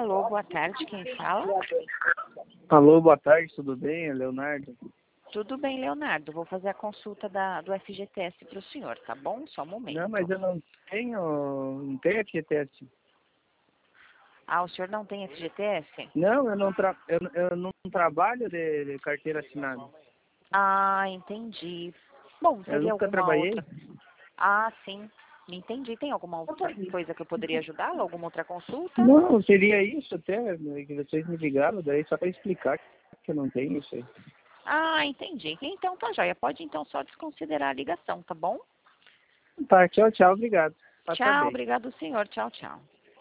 Alô, boa tarde, quem fala? Alô, boa tarde, tudo bem? É Leonardo. Tudo bem, Leonardo. Vou fazer a consulta do FGTS para o senhor, tá bom? Só um momento. Não, mas eu não tenho FGTS. Ah, o senhor não tem FGTS? Não, eu não trabalho de carteira assinada. Ah, entendi. Bom, Eu seria nunca alguma trabalhei. outra... Ah, sim. Entendi. Tem alguma outra coisa que eu poderia ajudá-lo? Alguma outra consulta? Não, seria isso até, né, que vocês me ligaram, daí só para explicar que eu não tenho isso aí. Ah, entendi. Então tá joia. Pode então só desconsiderar a ligação, tá bom? Tá, tchau, tchau, obrigado. Tá Tchau, bem. obrigado, senhor. Tchau, tchau.